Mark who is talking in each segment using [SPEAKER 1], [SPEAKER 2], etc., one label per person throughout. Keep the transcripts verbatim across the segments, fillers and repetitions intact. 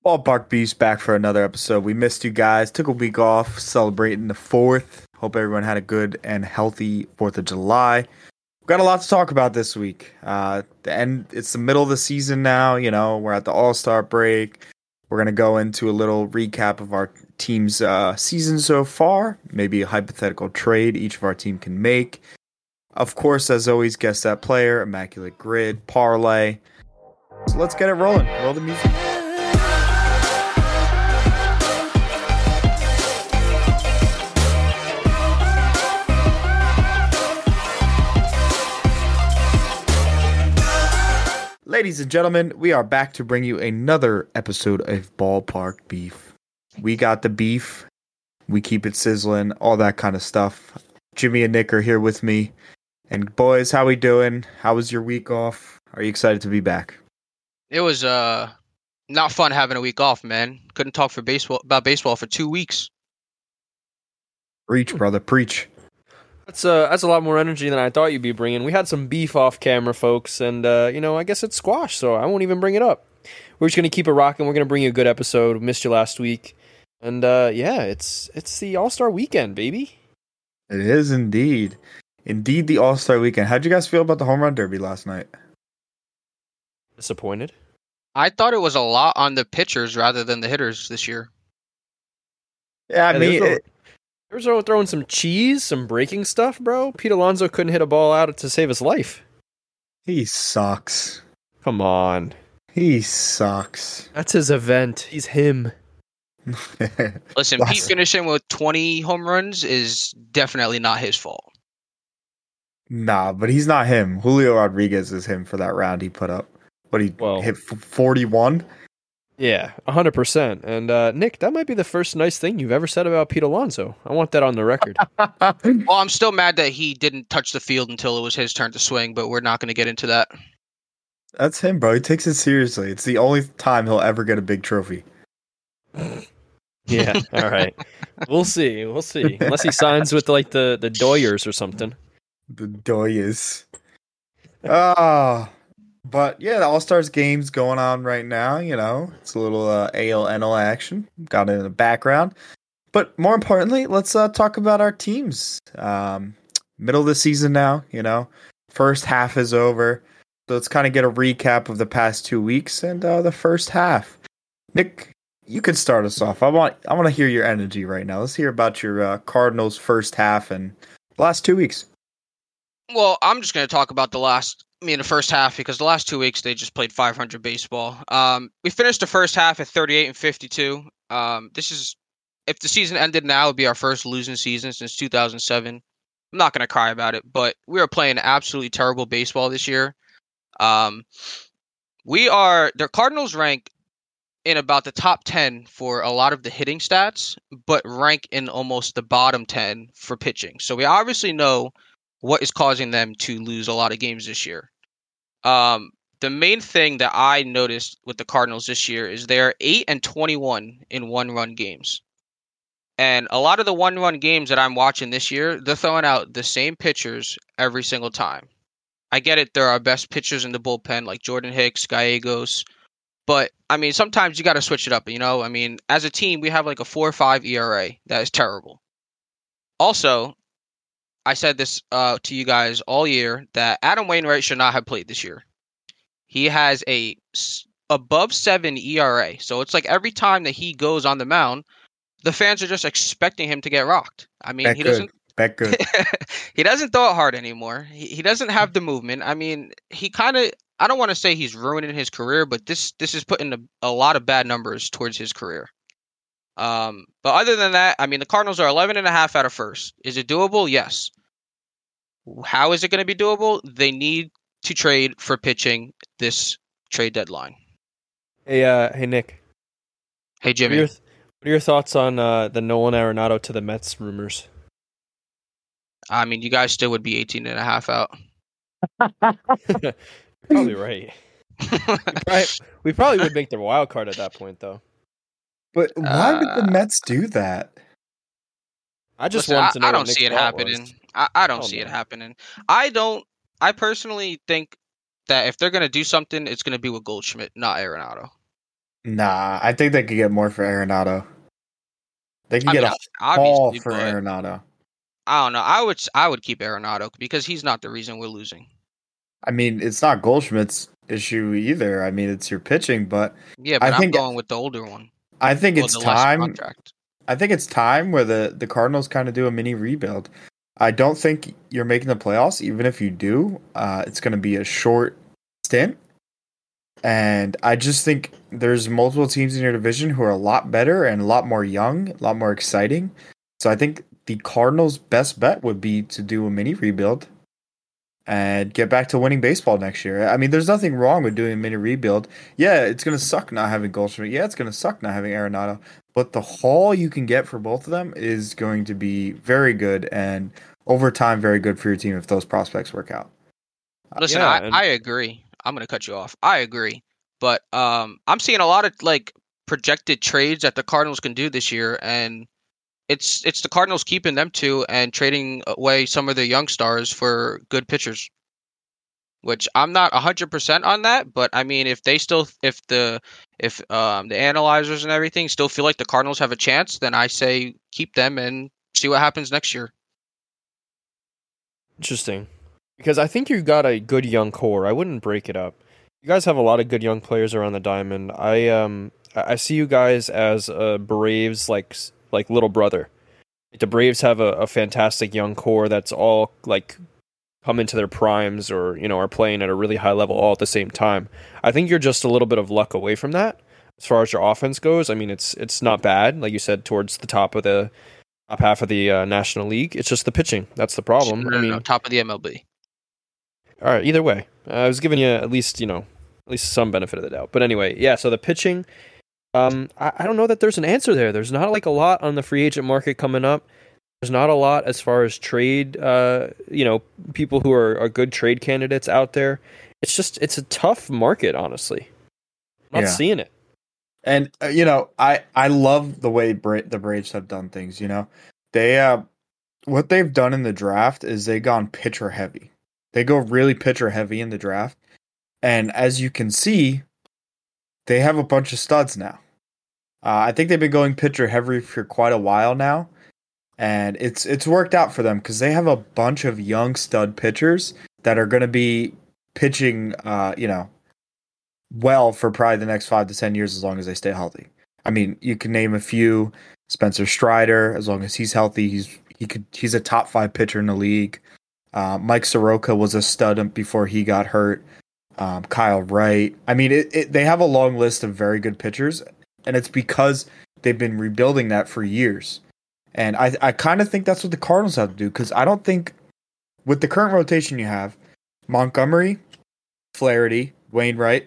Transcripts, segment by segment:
[SPEAKER 1] Ballpark Beast back for another episode. We missed you guys. Took a week off celebrating the fourth. Hope everyone had a good and healthy fourth of July. We've got a lot to talk about this week. Uh, the end. It's the middle of the season now. You know, we're at the All-Star break. We're going to go into a little recap of our team's uh, season so far. Maybe a hypothetical trade each of our team can make. Of course, as always, guess that player, Immaculate Grid, Parlay. So let's get it rolling. Roll the music. Ladies and gentlemen, we are back to bring you another episode of Ballpark Beef. We got the beef. We keep it sizzling, all that kind of stuff. Jimmy and Nick are here with me. And boys, how we doing? How was your week off? Are you excited to be back?
[SPEAKER 2] It was uh not fun having a week off, man. Couldn't talk for baseball about baseball for two weeks.
[SPEAKER 1] Preach, brother, preach.
[SPEAKER 3] That's uh, that's a lot more energy than I thought you'd be bringing. We had some beef off camera, folks, and uh, you know, I guess it's squash, so I won't even bring it up. We're just gonna keep it rocking. We're gonna bring you a good episode. We missed you last week, and uh, yeah, it's it's the All Star Weekend, baby.
[SPEAKER 1] It is indeed, indeed the All Star Weekend. How'd you guys feel about the home run derby last night?
[SPEAKER 3] Disappointed.
[SPEAKER 2] I thought it was a lot on the pitchers rather than the hitters this year.
[SPEAKER 1] Yeah, I
[SPEAKER 3] Yeah,
[SPEAKER 1] mean,
[SPEAKER 3] there's
[SPEAKER 1] it,
[SPEAKER 3] They were throwing some cheese, some breaking stuff, bro. Pete Alonso couldn't hit a ball out to save his life.
[SPEAKER 1] he sucks.
[SPEAKER 3] Come on,
[SPEAKER 1] He sucks.
[SPEAKER 3] that's his event. He's him.
[SPEAKER 2] Listen,
[SPEAKER 1] Last-
[SPEAKER 2] Pete finishing with twenty home runs is definitely not his fault.
[SPEAKER 1] Nah, but he's not him. Julio Rodriguez is him for that round he put up. What he
[SPEAKER 3] Well-
[SPEAKER 1] hit forty-one?
[SPEAKER 3] Yeah, one hundred percent. And uh, Nick, that might be the first nice thing you've ever said about Pete Alonso. I want that on the record.
[SPEAKER 2] Well, I'm still mad that he didn't touch the field until it was his turn to swing, but we're not going to get into that.
[SPEAKER 1] That's him, bro. He takes it seriously. It's the only time he'll ever get a big trophy.
[SPEAKER 3] Yeah, all right. We'll see. We'll see. Unless he signs with like the, the Doyers or something.
[SPEAKER 1] The Doyas. Ah. But yeah, the All Stars game's going on right now. You know, it's a little uh, A L N L action. Got it in the background. But more importantly, let's uh, talk about our teams. Um, middle of the season now. You know, first half is over. So let's kind of get a recap of the past two weeks and uh, the first half. Nick, you can start us off. I want I want to hear your energy right now. Let's hear about your uh, Cardinals first half and the last two weeks.
[SPEAKER 2] Well, I'm just going to talk about the last, I mean, the first half, because the last two weeks they just played five hundred baseball. Um, we finished the first half at thirty-eight and fifty-two. Um, this is, if the season ended now, it would be our first losing season since two thousand seven. I'm not going to cry about it, but we are playing absolutely terrible baseball this year. Um, we are, the Cardinals rank in about the top ten for a lot of the hitting stats, but rank in almost the bottom ten for pitching. So we obviously know what is causing them to lose a lot of games this year. Um, the main thing that I noticed with the Cardinals this year is they're eight and twenty-one in one-run games. And a lot of the one-run games that I'm watching this year, they're throwing out the same pitchers every single time. I get it, they're our best pitchers in the bullpen, like Jordan Hicks, Gallegos. But, I mean, sometimes you got to switch it up, you know? I mean, as a team, we have like a four or five E R A. That is terrible. Also, I said this uh, to you guys all year that Adam Wainwright should not have played this year. He has a s- above seven E R A. So it's like every time that he goes on the mound, the fans are just expecting him to get rocked. I mean,
[SPEAKER 1] Bet
[SPEAKER 2] he
[SPEAKER 1] good.
[SPEAKER 2] doesn't
[SPEAKER 1] Bet good.
[SPEAKER 2] he doesn't throw it hard anymore. He, he doesn't have the movement. I mean, he kind of, I don't want to say he's ruining his career, but this this is putting a, a lot of bad numbers towards his career. Um, but other than that, I mean, the Cardinals are eleven and a half out of first. Is it doable? Yes. How is it going to be doable? They need to trade for pitching this trade deadline.
[SPEAKER 3] Hey, uh, hey, Nick.
[SPEAKER 2] Hey,
[SPEAKER 3] What are
[SPEAKER 2] Jimmy.
[SPEAKER 3] your, what are your thoughts on uh, the Nolan Arenado to the Mets rumors?
[SPEAKER 2] I mean, you guys still would be eighteen and a half out.
[SPEAKER 3] Probably right. Right. We probably would make the wild card at that point, though.
[SPEAKER 1] But why would
[SPEAKER 2] Uh,
[SPEAKER 1] the Mets do that?
[SPEAKER 3] I just
[SPEAKER 2] Listen,
[SPEAKER 3] wanted
[SPEAKER 2] I,
[SPEAKER 3] to know.
[SPEAKER 2] I
[SPEAKER 3] what
[SPEAKER 2] don't
[SPEAKER 3] Nick's
[SPEAKER 2] see it
[SPEAKER 3] thought
[SPEAKER 2] happening.
[SPEAKER 3] was.
[SPEAKER 2] I, I don't
[SPEAKER 3] Oh,
[SPEAKER 2] see it
[SPEAKER 3] no.
[SPEAKER 2] happening. I don't. I personally think that if they're going to do something, it's going to be with Goldschmidt, not Arenado.
[SPEAKER 1] Nah, I think they could get more for Arenado. They can
[SPEAKER 2] I
[SPEAKER 1] get
[SPEAKER 2] mean,
[SPEAKER 1] a
[SPEAKER 2] o-
[SPEAKER 1] haul
[SPEAKER 2] obviously,
[SPEAKER 1] for
[SPEAKER 2] but
[SPEAKER 1] Arenado.
[SPEAKER 2] I don't know. I would s- I would keep Arenado because he's not the reason we're losing.
[SPEAKER 1] I mean, it's not Goldschmidt's issue either. I mean, it's your pitching, but
[SPEAKER 2] Yeah,
[SPEAKER 1] I
[SPEAKER 2] but I'm
[SPEAKER 1] think
[SPEAKER 2] going with the older one
[SPEAKER 1] I think
[SPEAKER 2] or
[SPEAKER 1] it's
[SPEAKER 2] the less
[SPEAKER 1] time.
[SPEAKER 2] contract.
[SPEAKER 1] I think it's time where the the Cardinals kind of do a mini rebuild. I don't think you're making the playoffs. Even if you do, uh, it's going to be a short stint. And I just think there's multiple teams in your division who are a lot better and a lot more young, a lot more exciting. So I think the Cardinals' best bet would be to do a mini rebuild and get back to winning baseball next year. I mean, there's nothing wrong with doing a mini rebuild. Yeah, it's going to suck not having Goldschmidt. Yeah, it's going to suck not having Arenado. But the haul you can get for both of them is going to be very good and over time very good for your team if those prospects work out.
[SPEAKER 2] Listen,
[SPEAKER 3] Yeah,
[SPEAKER 2] I,
[SPEAKER 3] and
[SPEAKER 2] I agree. I'm gonna cut you off. I agree, but um, I'm seeing a lot of like projected trades that the Cardinals can do this year, and it's it's the Cardinals keeping them too and trading away some of their young stars for good pitchers. Which I'm not one hundred percent on that, but I mean, if they still, if the, if um the analyzers and everything still feel like the Cardinals have a chance, then I say keep them and see what happens next year.
[SPEAKER 3] interesting. Because I think you got a good young core. I wouldn't break it up. You guys have a lot of good young players around the diamond. I um I I see you guys as a Braves like s- like little brother. The Braves have a, a fantastic young core that's all like come into their primes or you know are playing at a really high level all at the same time. I think you're just a little bit of luck away from that as far as your offense goes. I mean, it's it's not bad, like you said, towards the top of the top half of the uh, National League. It's just the pitching that's the problem.
[SPEAKER 2] No,
[SPEAKER 3] I
[SPEAKER 2] no, no,
[SPEAKER 3] mean,
[SPEAKER 2] top of the M L B.
[SPEAKER 3] all right, either way, uh, I was giving you at least you know at least some benefit of the doubt. But anyway, yeah. So the pitching, um, I, I don't know that there's an answer there. There's not like a lot on the free agent market coming up. There's not a lot as far as trade, uh, you know, people who are, are good trade candidates out there. It's just it's a tough market, honestly. I'm not
[SPEAKER 1] Yeah.
[SPEAKER 3] seeing it.
[SPEAKER 1] And uh, you know, I I love the way Bra- the Braves have done things. You know, they uh, what they've done in the draft is they gone pitcher heavy. They go really pitcher heavy in the draft, and as you can see, they have a bunch of studs now. Uh, I think they've been going pitcher heavy for quite a while now, and it's it's worked out for them because they have a bunch of young stud pitchers that are going to be pitching, uh, you know, well for probably the next five to ten years as long as they stay healthy. I mean, you can name a few. Spencer Strider, as long as he's healthy, he's he could he's a top five pitcher in the league. Uh, Mike Soroka was a stud before he got hurt. Um, Kyle Wright. I mean, it, it, they have a long list of very good pitchers, and it's because they've been rebuilding that for years. And I I kind of think that's what the Cardinals have to do because I don't think with the current rotation you have, Montgomery, Flaherty, Wainwright.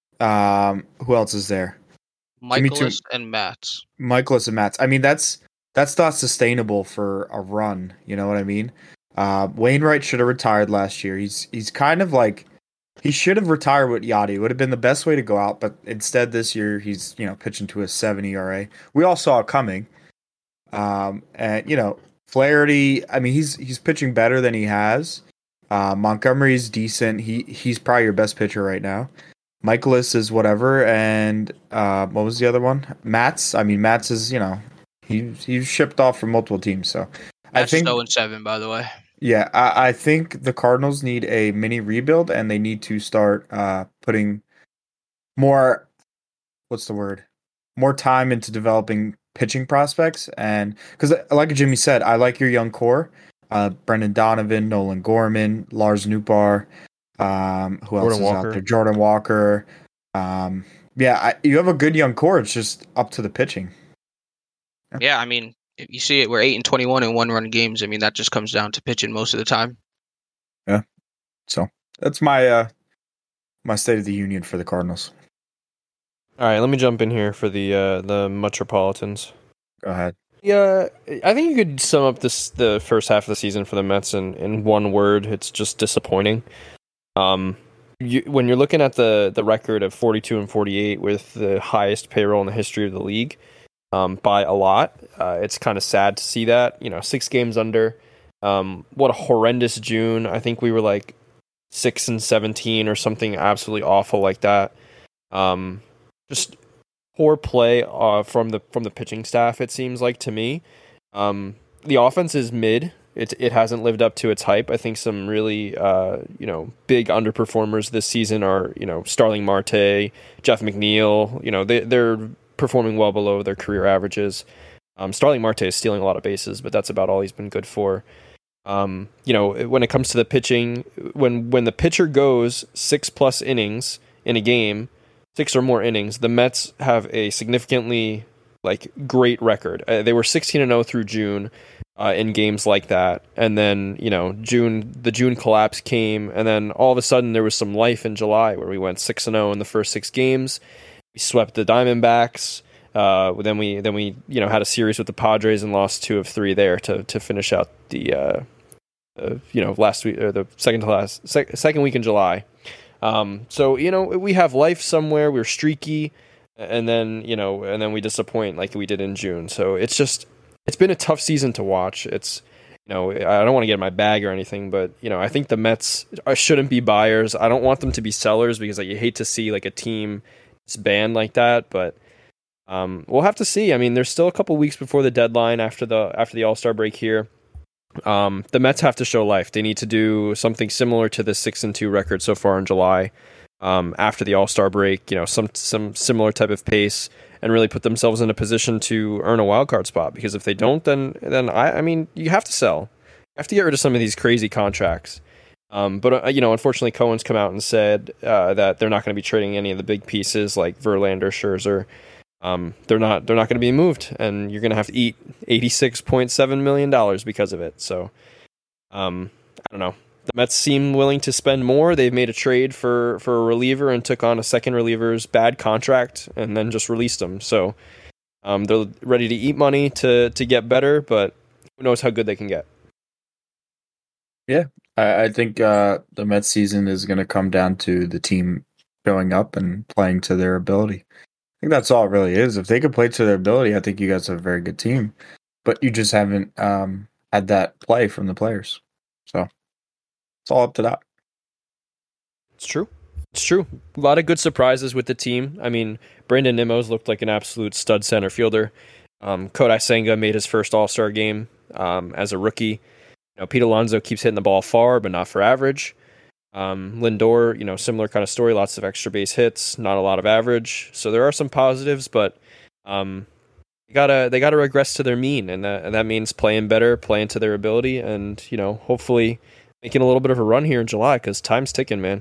[SPEAKER 1] Um, who else is there? Give me two.
[SPEAKER 2] Michaelis and Matz.
[SPEAKER 1] Michaelis and Mats. I mean, that's that's not sustainable for a run. You know what I mean? Uh, Wainwright should have retired last year. He's he's kind of like he should have retired with Yachty. It would have been the best way to go out, but instead this year he's you know pitching to a seven E R A. We all saw it coming. Um, and you know Flaherty. I mean, he's he's pitching better than he has. Uh, Montgomery's decent. He he's probably your best pitcher right now. Michaelis is whatever, and uh, what was the other one? Mats. I mean, Mats is you know he he's shipped off from multiple teams. So I
[SPEAKER 2] Matz is
[SPEAKER 1] think
[SPEAKER 2] zero and seven, by the way.
[SPEAKER 1] yeah, I, I think the Cardinals need a mini rebuild, and they need to start uh, putting more. What's the word? More time into developing pitching prospects, and because like Jimmy said, I like your young core. Uh, Brendan Donovan, Nolan Gorman, Lars Nootbaar. Um, who else
[SPEAKER 3] Jordan
[SPEAKER 1] is
[SPEAKER 3] Walker.
[SPEAKER 1] out there? Jordan Walker. Um, yeah, I, you have a good young core. It's just up to the pitching.
[SPEAKER 2] Yeah, I mean, if you see it, we're eight and twenty-one in one-run games. I mean, that just comes down to pitching most of the time.
[SPEAKER 1] Yeah. So that's my uh my state of the union for the Cardinals.
[SPEAKER 3] All right, let me jump in here for the uh, the Metropolitans.
[SPEAKER 1] Go ahead.
[SPEAKER 3] Yeah, I think you could sum up this the first half of the season for the Mets in, in one word. It's just disappointing. Um, you, when you're looking at the the record of forty-two and forty-eight with the highest payroll in the history of the league, um, by a lot, uh, it's kind of sad to see that. You know, six games under. Um, what a horrendous June. I think we were like six and seventeen or something absolutely awful like that. Um, just poor play uh, from the from the pitching staff. It seems like to me, um, the offense is mid. It it hasn't lived up to its hype. I think some really uh, you know big underperformers this season are you know Starling Marte, Jeff McNeil. You know they they're performing well below their career averages. Um, Starling Marte is stealing a lot of bases, but that's about all he's been good for. Um, you know, when it comes to the pitching, when when the pitcher goes six plus innings in a game, six or more innings, the Mets have a significantly like great record. Uh, they were sixteen and oh through June uh, in games like that, and then you know June the June collapse came, and then all of a sudden there was some life in July where we went six and oh in the first six games. We swept the Diamondbacks. Uh, then we then we you know had a series with the Padres and lost two of three there to to finish out the uh, uh, you know last week or the second to last sec- second week in July. Um, so you know we have life somewhere. We're streaky, and then you know and then we disappoint like we did in June. So it's just it's been a tough season to watch. It's you know I don't want to get in my bag or anything, but you know I think the Mets shouldn't be buyers. I don't want them to be sellers because like, you hate to see like a team disband like that, but. Um, we'll have to see. I mean, there's still a couple weeks before the deadline after the after the All-Star break here. Um, the Mets have to show life. They need to do something similar to the six and two record so far in July. Um, after the All-Star break, you know, some some similar type of pace, and really put themselves in a position to earn a wild card spot. Because if they don't, then then I, I mean, you have to sell. You have to get rid of some of these crazy contracts. Um, but uh, you know, unfortunately, Cohen's come out and said uh, that they're not going to be trading any of the big pieces like Verlander, Scherzer. Um, they're not they're not going to be moved, and you're going to have to eat eighty-six point seven million dollars because of it. So, um, I don't know. The Mets seem willing to spend more. They've made a trade for, for a reliever and took on a second reliever's bad contract and then just released him. So, um, they're ready to eat money to to get better, but who knows how good they can get.
[SPEAKER 1] Yeah, I, I think uh, the Mets season is going to come down to the team showing up and playing to their ability. I think that's all it really is. If they could play to their ability, I think you guys have a very good team. But you just haven't um, had that play from the players. So it's all up to that.
[SPEAKER 3] It's true. It's true. A lot of good surprises with the team. I mean, Brandon Nimmo's looked like an absolute stud center fielder. Um, Kodai Senga made his first All-Star game um, as a rookie. You know, Pete Alonso keeps hitting the ball far, but not for average. Um, Lindor, you know, similar kind of story, lots of extra base hits, not a lot of average. So there are some positives, but um, they gotta they gotta regress to their mean, and that and that means playing better, playing to their ability, and you know, hopefully making a little bit of a run here in July because time's ticking, man.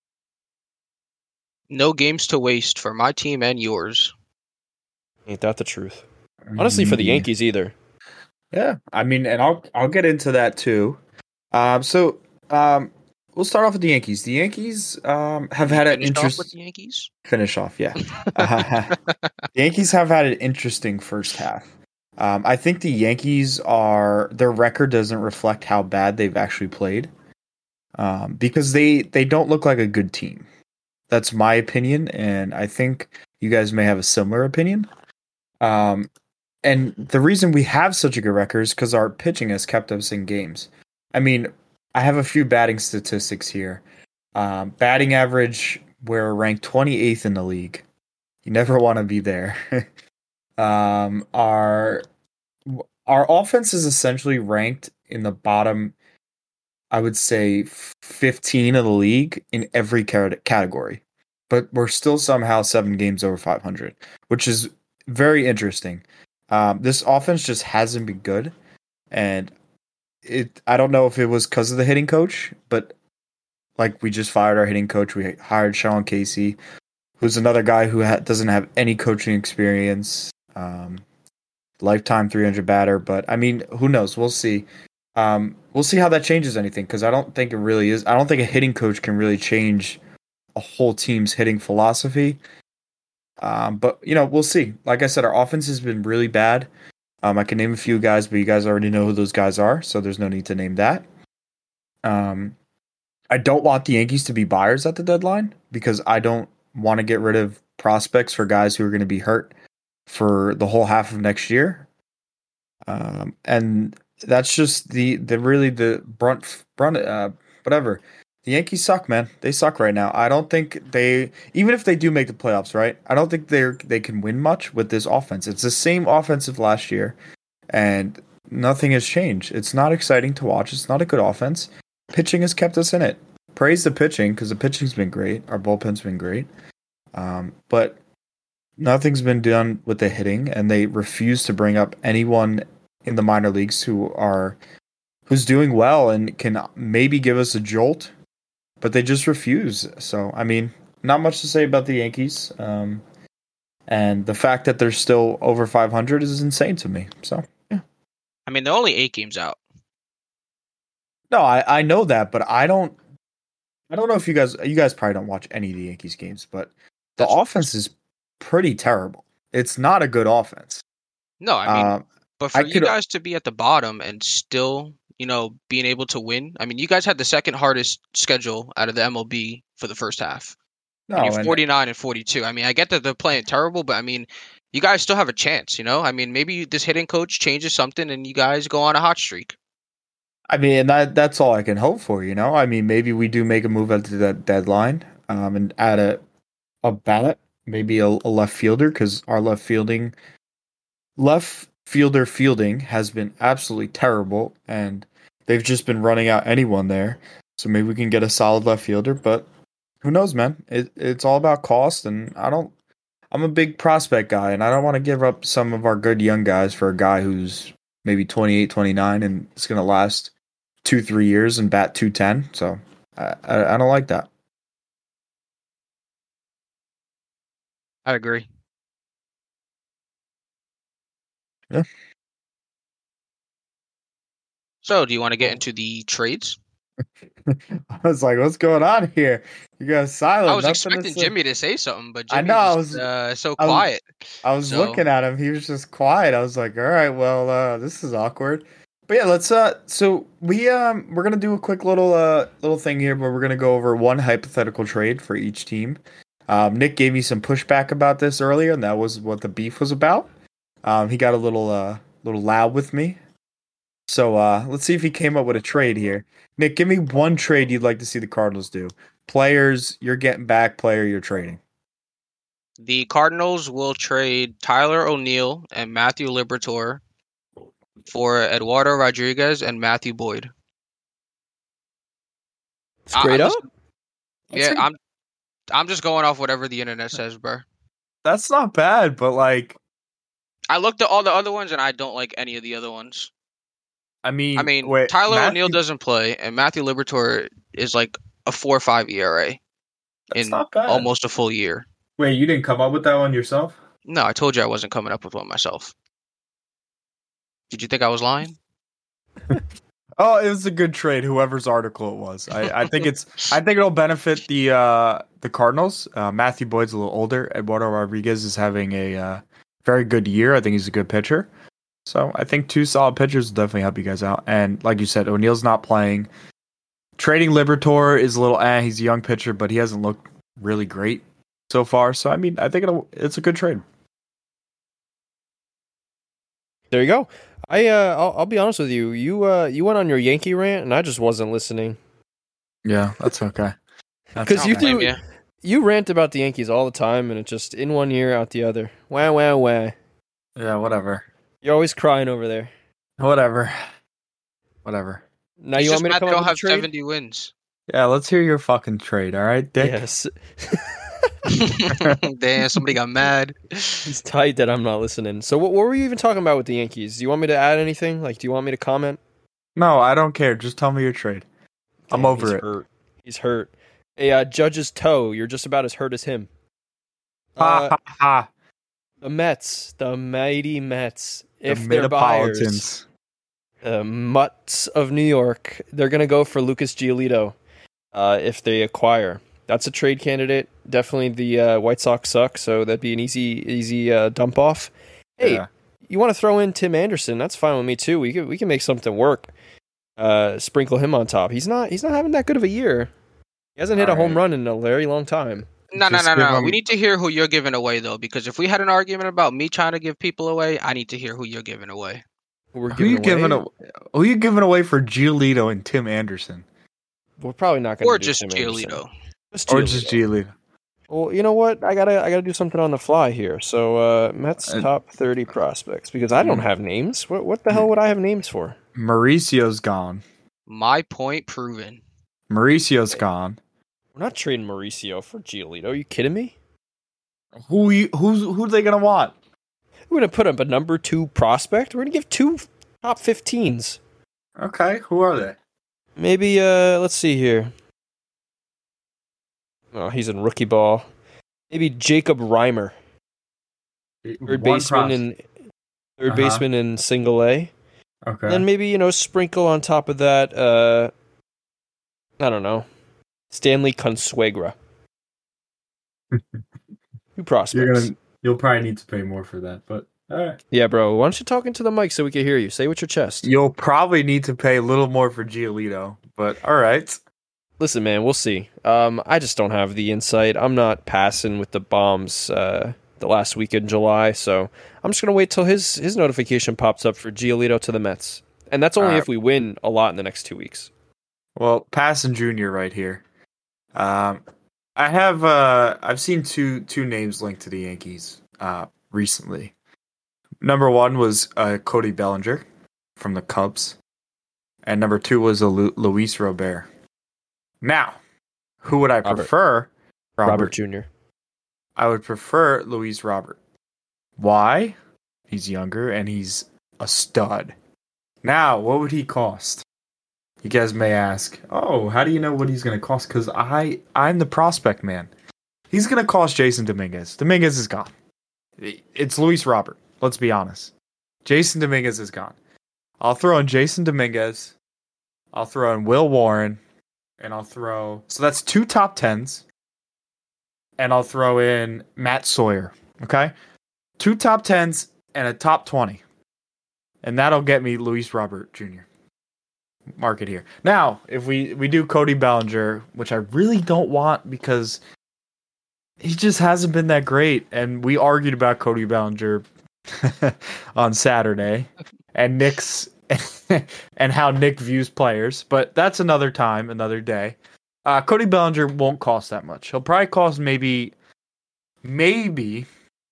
[SPEAKER 2] No games to waste for my team and yours.
[SPEAKER 3] Ain't that the truth? Honestly, for the Yankees either.
[SPEAKER 1] Yeah, I mean, and I'll I'll get into that too. Um, so um. We'll start off with the Yankees. The Yankees um, have had an interest.
[SPEAKER 2] With the Yankees.
[SPEAKER 1] Finish off, yeah. uh, the Yankees have had an interesting first half. Um, I think the Yankees are their record doesn't reflect how bad they've actually played, um, because they they don't look like a good team. That's my opinion, and I think you guys may have a similar opinion. Um, and the reason we have such a good record is because our pitching has kept us in games. I mean. I have a few batting statistics here. Um, batting average, we're ranked twenty-eighth in the league. You never want to be there. um, our our offense is essentially ranked in the bottom, I would say, fifteen of the league in every category. But we're still somehow seven games over five hundred, which is very interesting. Um, this offense just hasn't been good, and It I don't know if it was because of the hitting coach, but like we just fired our hitting coach. We hired Sean Casey, who's another guy who ha- doesn't have any coaching experience, um, lifetime three hundred batter. But I mean, who knows? We'll see. Um, we'll see how that changes anything because I don't think it really is. I don't think a hitting coach can really change a whole team's hitting philosophy. Um, but you know, we'll see. Like I said, our offense has been really bad. Um, I can name a few guys, but you guys already know who those guys are, so there's no need to name that. Um, I don't want the Yankees to be buyers at the deadline because I don't want to get rid of prospects for guys who are going to be hurt for the whole half of next year. Um, and that's just the the really the brunt brunt uh, whatever. The Yankees suck, man. They suck right now. I don't think they, even if they do make the playoffs, right? I don't think they're they can win much with this offense. It's the same offensive last year, and nothing has changed. It's not exciting to watch. It's not a good offense. Pitching has kept us in it. Praise the pitching because the pitching's been great. Our bullpen's been great, um, but nothing's been done with the hitting, and they refuse to bring up anyone in the minor leagues who are who's doing well and can maybe give us a jolt. But they just refuse. So, I mean, not much to say about the Yankees. Um, and the fact that they're still over five hundred is insane to me. So, yeah.
[SPEAKER 2] I mean, they're only eight games out.
[SPEAKER 1] No, I, I know that, but I don't I don't know if you guys you guys probably don't watch any of the Yankees games, but the
[SPEAKER 2] That's
[SPEAKER 1] offense is pretty terrible. It's not a good offense.
[SPEAKER 2] No, I mean,
[SPEAKER 1] Um,
[SPEAKER 2] but for
[SPEAKER 1] I
[SPEAKER 2] you
[SPEAKER 1] could-
[SPEAKER 2] guys to be at the bottom and still, you know, being able to win. I mean, you guys had the second hardest schedule out of the M L B for the first half.
[SPEAKER 1] no,
[SPEAKER 2] And you're
[SPEAKER 1] and-
[SPEAKER 2] forty-nine and forty-two. I mean, I get that they're playing terrible, but I mean, you guys still have a chance, you know? I mean, maybe this hitting coach changes something and you guys go on a hot streak.
[SPEAKER 1] I mean, that that's all I can hope for, you know? I mean, maybe we do make a move at the deadline um, and add a, a ballot, maybe a, a left fielder, because our left fielding, left fielder fielding has been absolutely terrible, and they've just been running out anyone there. So maybe we can get a solid left fielder, but who knows, man? It, it's all about cost, and I don't, I'm a big prospect guy, and I don't want to give up some of our good young guys for a guy who's maybe twenty-eight, twenty-nine, and it's going to last two, three years and bat two ten. So I, I, I don't like that.
[SPEAKER 2] I agree.
[SPEAKER 1] Yeah.
[SPEAKER 2] So, do you want to get into the trades?
[SPEAKER 1] I was like, what's going on here? You guys silent.
[SPEAKER 2] I was
[SPEAKER 1] Nothing to
[SPEAKER 2] expecting
[SPEAKER 1] say.
[SPEAKER 2] Jimmy to say something, but
[SPEAKER 1] I
[SPEAKER 2] Jimmy
[SPEAKER 1] know, I
[SPEAKER 2] just,
[SPEAKER 1] was-
[SPEAKER 2] uh, so
[SPEAKER 1] I was-
[SPEAKER 2] quiet.
[SPEAKER 1] I was
[SPEAKER 2] So-
[SPEAKER 1] looking at him. He was just quiet. I was like, all right, well, uh, this is awkward. But yeah, let's uh so we um we're gonna do a quick little uh little thing here where we're gonna go over one hypothetical trade for each team. Um Nick gave me some pushback about this earlier, and that was what the beef was about. Um he got a little uh little loud with me. So uh let's see if he came up with a trade here. Nick, give me one trade you'd like to see the Cardinals do. Players you're getting back, player you're trading.
[SPEAKER 2] The Cardinals will trade Tyler O'Neill and Matthew Liberatore for Eduardo Rodriguez and Matthew Boyd.
[SPEAKER 3] Straight
[SPEAKER 2] I-
[SPEAKER 3] up?
[SPEAKER 2] Yeah,
[SPEAKER 1] That's-
[SPEAKER 2] I'm I'm just going off whatever the internet says, bro.
[SPEAKER 1] That's not bad, but like
[SPEAKER 2] I looked at all the other ones and I don't like any of the other ones.
[SPEAKER 1] I mean
[SPEAKER 2] I mean,
[SPEAKER 1] wait,
[SPEAKER 2] Tyler
[SPEAKER 1] Matthew-
[SPEAKER 2] O'Neill doesn't play, and Matthew Liberatore is like a four or five E R A
[SPEAKER 1] That's
[SPEAKER 2] in
[SPEAKER 1] not bad.
[SPEAKER 2] almost a full year.
[SPEAKER 1] Wait, you didn't come up with that one yourself?
[SPEAKER 2] No, I told you I wasn't coming up with one myself. Did you think I was lying?
[SPEAKER 1] Oh, it was a good trade, whoever's article it was. I, I think it's I think it'll benefit the uh, the Cardinals. Uh, Matthew Boyd's a little older. Eduardo Rodriguez is having a uh, very good year. I think he's a good pitcher. So I think two solid pitchers will definitely help you guys out. And like you said, O'Neill's not playing. Trading Liberatore is a little eh, he's a young pitcher, but he hasn't looked really great so far. So I mean I think it'll it's a good trade.
[SPEAKER 3] There you go. I uh, I'll, I'll be honest with you. You uh, you went on your Yankee rant, and I just wasn't listening.
[SPEAKER 1] Yeah, that's okay. That's
[SPEAKER 3] 'Cause
[SPEAKER 2] I
[SPEAKER 3] you
[SPEAKER 2] don't blame
[SPEAKER 3] do-
[SPEAKER 2] ya.
[SPEAKER 3] You rant about the Yankees all the time, and it just in one ear, out the other. Wah wah wah.
[SPEAKER 1] Yeah, whatever.
[SPEAKER 3] You're always crying over there.
[SPEAKER 1] Whatever. Whatever.
[SPEAKER 3] Now
[SPEAKER 2] It's
[SPEAKER 3] you
[SPEAKER 2] just
[SPEAKER 3] want me to
[SPEAKER 2] mad
[SPEAKER 3] come
[SPEAKER 2] they
[SPEAKER 3] up
[SPEAKER 2] don't
[SPEAKER 3] with a
[SPEAKER 2] have
[SPEAKER 3] trade?
[SPEAKER 2] seventy wins.
[SPEAKER 1] Yeah, let's hear your fucking trade, all right, Dick?
[SPEAKER 3] Yes.
[SPEAKER 2] Damn, somebody got mad.
[SPEAKER 3] It's tight that I'm not listening. So what, what were you even talking about with the Yankees? Do you want me to add anything? Like, do you want me to comment?
[SPEAKER 1] No, I don't care. Just tell me your trade. I'm
[SPEAKER 3] Damn,
[SPEAKER 1] over
[SPEAKER 3] he's
[SPEAKER 1] it.
[SPEAKER 3] Hurt. He's hurt. Hey, uh, Judge's toe. You're just about as hurt as him.
[SPEAKER 1] Ha
[SPEAKER 3] Uh,
[SPEAKER 1] ha ha.
[SPEAKER 3] the Mets, the mighty Mets.
[SPEAKER 1] The
[SPEAKER 3] If they're buyers,
[SPEAKER 1] Metropolitans.
[SPEAKER 3] the Mutts of New York, they're gonna go for Lucas Giolito. Uh, if they acquire, that's a trade candidate. Definitely, the uh, White Sox suck, so that'd be an easy, easy uh, dump off. Hey,
[SPEAKER 1] Yeah.
[SPEAKER 3] you want to throw in Tim Anderson? That's fine with me too. We can we can make something work. Uh, sprinkle him on top. He's not he's not having that good of a year. He hasn't hit a home
[SPEAKER 1] Alright.
[SPEAKER 3] run in a very long time.
[SPEAKER 2] No, no,
[SPEAKER 1] Just
[SPEAKER 2] no,
[SPEAKER 1] give
[SPEAKER 2] no.
[SPEAKER 1] him-
[SPEAKER 2] We need to hear who you're giving away, though, because if we had an argument about me trying to give people away, I need to hear who you're giving away.
[SPEAKER 3] Who we're
[SPEAKER 1] Who you
[SPEAKER 3] giving
[SPEAKER 1] giving?
[SPEAKER 3] away.
[SPEAKER 1] A, who you giving away for Giolito and Tim Anderson?
[SPEAKER 3] we're probably not going
[SPEAKER 2] Or
[SPEAKER 3] to do
[SPEAKER 2] just
[SPEAKER 3] Tim Anderson.
[SPEAKER 2] Giolito.
[SPEAKER 3] Just
[SPEAKER 1] Or
[SPEAKER 3] Giolito.
[SPEAKER 1] just Giolito.
[SPEAKER 3] Well, you know what? I gotta I gotta do something on the fly here. So uh, Mets
[SPEAKER 1] Uh,
[SPEAKER 3] top thirty prospects because I don't have names. What what the hell would I have names for?
[SPEAKER 1] Mauricio's gone.
[SPEAKER 2] My point proven.
[SPEAKER 1] Mauricio's gone.
[SPEAKER 3] We're not trading Mauricio for Giolito. Are you kidding me?
[SPEAKER 1] Who you, who's who are they gonna want?
[SPEAKER 3] We're gonna put up a number two prospect. We're gonna give two top fifteens.
[SPEAKER 1] Okay, who are they?
[SPEAKER 3] Maybe uh, let's see here. Oh, he's in rookie ball. Maybe Jacob Reimer, third
[SPEAKER 1] One
[SPEAKER 3] baseman
[SPEAKER 1] pros-
[SPEAKER 3] in third
[SPEAKER 1] Uh-huh.
[SPEAKER 3] baseman in single A.
[SPEAKER 1] Okay.
[SPEAKER 3] Then maybe, you know, sprinkle on top of that, uh, I don't know, Stanley Consuegra. Two prospects.
[SPEAKER 1] You're gonna you'll probably need to pay more for that, but all right.
[SPEAKER 3] Yeah, bro. Why don't you talk into the mic so we can hear you? Say with your chest.
[SPEAKER 1] You'll probably need to pay a little more for Giolito, but all right.
[SPEAKER 3] Listen, man, we'll see. Um, I just don't have the insight. I'm not passing with the bombs uh, the last week in July, so I'm just gonna wait till his his notification pops up for Giolito to the Mets, and that's only
[SPEAKER 1] All right.
[SPEAKER 3] if we win a lot in the next two weeks.
[SPEAKER 1] Well, Passon Junior right here. Um, I have uh, I've seen two two names linked to the Yankees uh, recently. Number one was uh, Cody Bellinger from the Cubs, and number two was a Lu- Luis Robert. Now, who would I
[SPEAKER 3] Robert.
[SPEAKER 1] prefer?
[SPEAKER 3] Robert, Junior
[SPEAKER 1] I would prefer Luis Robert. Why? He's younger and he's a stud. Now, what would he cost? You guys may ask, oh, how do you know what he's going to cost? Because I, I'm the prospect man. He's going to cost Jason Dominguez. Dominguez is gone. It's Luis Robert. Let's be honest. Jason Dominguez is gone. I'll throw in Jason Dominguez. I'll throw in Will Warren. And I'll throw... So that's two top tens. And I'll throw in Matt Sawyer. Okay? Two top tens and a top twenty. And that'll get me Luis Robert Junior Mark it here. Now, if we, we do Cody Bellinger, which I really don't want because he just hasn't been that great. And we argued about Cody Bellinger on Saturday. And Nick's... and how Nick views players, but that's another time, another day. Uh, Cody Bellinger won't cost that much. He'll probably cost maybe, maybe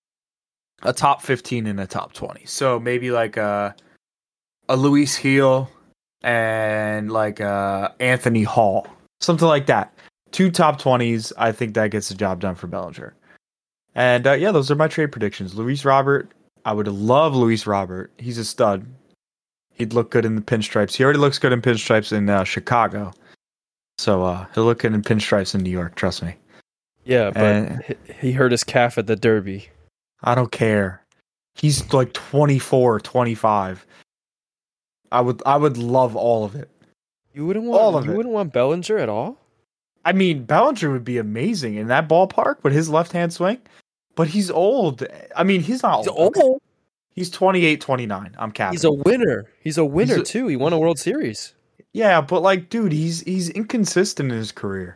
[SPEAKER 1] a top fifteen and a top twenty. So maybe like a a Luis Heel and like a Anthony Hall, something like that. Two top twenties. I think that gets the job done for Bellinger. And uh, yeah, those are my trade predictions. Luis Robert. I would love Luis Robert. He's a stud. He'd look good in the pinstripes. He already looks good in pinstripes in uh, Chicago. So uh, he'll look good in pinstripes in New York, trust me.
[SPEAKER 3] Yeah, but
[SPEAKER 1] And-
[SPEAKER 3] he- he hurt his calf at the Derby.
[SPEAKER 1] I don't care. He's like twenty-four, twenty-five. I would I would love all of it.
[SPEAKER 3] You wouldn't want
[SPEAKER 1] All of
[SPEAKER 3] you
[SPEAKER 1] it.
[SPEAKER 3] wouldn't want Bellinger at all?
[SPEAKER 1] I mean, Bellinger would be amazing in that ballpark with his left-hand swing. But he's old. I mean, he's not
[SPEAKER 3] He's
[SPEAKER 1] old.
[SPEAKER 3] old.
[SPEAKER 1] He's twenty-eight, twenty-nine. I'm capping.
[SPEAKER 3] He's a winner. He's a winner
[SPEAKER 1] He's a-
[SPEAKER 3] too. He won a World Series.
[SPEAKER 1] Yeah, but like, dude, he's he's inconsistent in his career.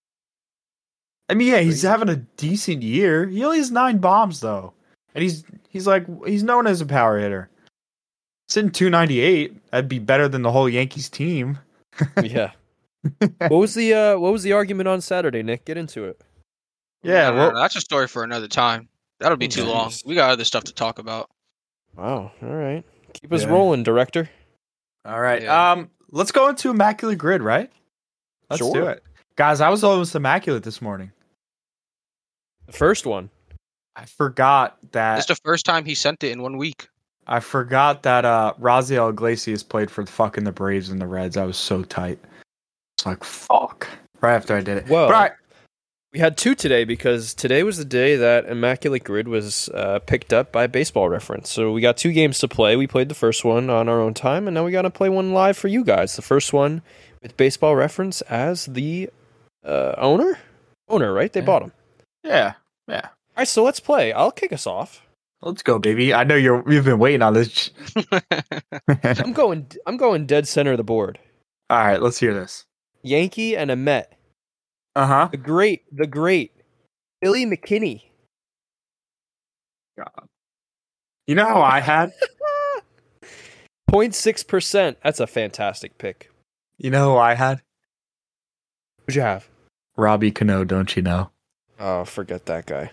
[SPEAKER 1] I mean, yeah, he's
[SPEAKER 3] Crazy.
[SPEAKER 1] having a decent year. He only has nine bombs though, and he's he's like he's known as a power hitter. Sitting two ninety-eight, that'd be better than the whole Yankees team.
[SPEAKER 3] Yeah. What was the uh, what was the argument on Saturday, Nick? Get into it.
[SPEAKER 1] Yeah,
[SPEAKER 2] No, no,
[SPEAKER 1] well-
[SPEAKER 2] no, that's a story for another time. That'll be too long.
[SPEAKER 3] Jeez.
[SPEAKER 2] We got other stuff to talk about.
[SPEAKER 3] Wow. All right. Keep us
[SPEAKER 1] Yeah.
[SPEAKER 3] rolling, director.
[SPEAKER 1] All right,
[SPEAKER 2] Yeah.
[SPEAKER 1] um, let's go into Immaculate Grid, right? Let's
[SPEAKER 3] Sure.
[SPEAKER 1] do it, guys. I was almost immaculate this morning.
[SPEAKER 3] The first one.
[SPEAKER 1] I forgot that
[SPEAKER 2] It's the first time he sent it in one week.
[SPEAKER 1] I forgot that uh Raziel Iglesias played for the fucking the Braves and the Reds. I was so tight. It's like fuck. Right after I did it.
[SPEAKER 3] Well,
[SPEAKER 1] But I-
[SPEAKER 3] We had two today because today was the day that Immaculate Grid was uh, picked up by Baseball Reference. So we got two games to play. We played the first one on our own time, and now we got to play one live for you guys. The first one with Baseball Reference as the uh, owner? Owner, right? They
[SPEAKER 1] Yeah.
[SPEAKER 3] bought him.
[SPEAKER 1] yeah, yeah.
[SPEAKER 3] All right, so let's play. I'll kick us off.
[SPEAKER 1] Let's go, baby. I know you're you've been waiting on this.
[SPEAKER 3] I'm going I'm going dead center of the board.
[SPEAKER 1] All right, let's hear this.
[SPEAKER 3] Yankee and a Met.
[SPEAKER 1] Uh huh.
[SPEAKER 3] The great, the great Billy McKinney.
[SPEAKER 1] God. You know how I had?
[SPEAKER 3] zero point six percent. That's a fantastic pick.
[SPEAKER 1] You know who I had?
[SPEAKER 3] Who'd you have?
[SPEAKER 1] Robbie Cano, don't you know?
[SPEAKER 3] Oh, forget that guy.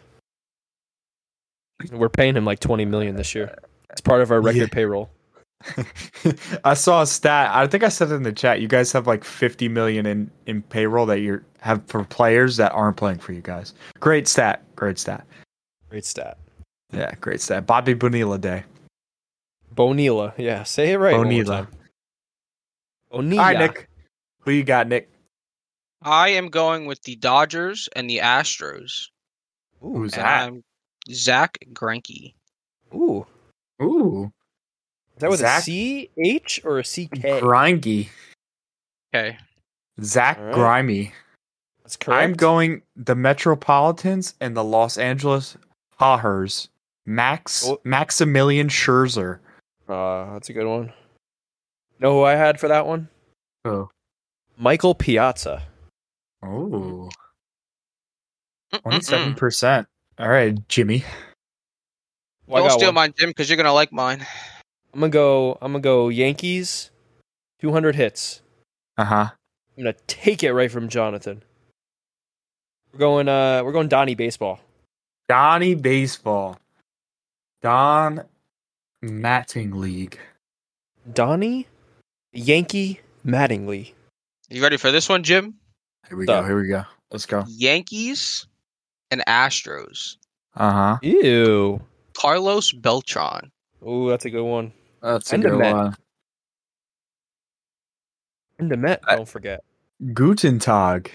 [SPEAKER 3] We're paying him like twenty million dollars this year. It's part of our record
[SPEAKER 1] Yeah.
[SPEAKER 3] payroll.
[SPEAKER 1] I saw a stat. I think I said it in the chat. You guys have like fifty million in, in payroll that you have for players that aren't playing for you guys. Great stat. Great stat.
[SPEAKER 3] Great stat.
[SPEAKER 1] Yeah, great stat. Bobby Bonilla Day.
[SPEAKER 3] Bonilla. Yeah, say it right. one more
[SPEAKER 1] Bonilla.
[SPEAKER 3] time. Bonilla.
[SPEAKER 1] All right, Nick. Who you got, Nick?
[SPEAKER 2] I am going with the Dodgers and the Astros.
[SPEAKER 3] Ooh,
[SPEAKER 1] Who's
[SPEAKER 2] And
[SPEAKER 1] that?
[SPEAKER 2] I'm Zach Greinke.
[SPEAKER 3] ooh.
[SPEAKER 1] Ooh.
[SPEAKER 3] Is that with
[SPEAKER 1] Zach-
[SPEAKER 3] a C H or a C K?
[SPEAKER 1] Gringy.
[SPEAKER 2] Okay.
[SPEAKER 1] Zach
[SPEAKER 3] All right.
[SPEAKER 1] Grimy.
[SPEAKER 3] That's correct.
[SPEAKER 1] I'm going the Metropolitans and the Los Angeles Dodgers. Max
[SPEAKER 3] Oh.
[SPEAKER 1] Maximilian Scherzer.
[SPEAKER 3] Uh, that's a good one. Know who I had for that one?
[SPEAKER 1] Oh.
[SPEAKER 3] Michael Piazza.
[SPEAKER 1] Oh.
[SPEAKER 2] Mm-mm-mm.
[SPEAKER 1] twenty-seven percent. All right, Jimmy.
[SPEAKER 3] Well, I
[SPEAKER 2] Don't
[SPEAKER 3] got
[SPEAKER 2] steal
[SPEAKER 3] one.
[SPEAKER 2] mine, Jim, because you're gonna like mine.
[SPEAKER 3] I'm gonna go. I'm gonna go Yankees. two hundred hits.
[SPEAKER 1] Uh-huh.
[SPEAKER 3] I'm gonna take it right from Jonathan. We're going. Uh, we're going Donnie baseball.
[SPEAKER 1] Donnie Baseball. Don Mattingly.
[SPEAKER 3] Donnie, Yankee Mattingly.
[SPEAKER 2] You ready for this one, Jim?
[SPEAKER 1] Here we
[SPEAKER 3] Duh.
[SPEAKER 1] go. Here we go. Let's go.
[SPEAKER 2] Yankees and Astros.
[SPEAKER 1] Uh-huh.
[SPEAKER 3] Ew.
[SPEAKER 2] Carlos Beltran.
[SPEAKER 3] Oh, that's a good one.
[SPEAKER 1] That's
[SPEAKER 3] And
[SPEAKER 1] a
[SPEAKER 3] the
[SPEAKER 1] good
[SPEAKER 3] Met.
[SPEAKER 1] one.
[SPEAKER 3] And the Met.
[SPEAKER 1] I-
[SPEAKER 3] Don't forget.
[SPEAKER 1] Guten Tag.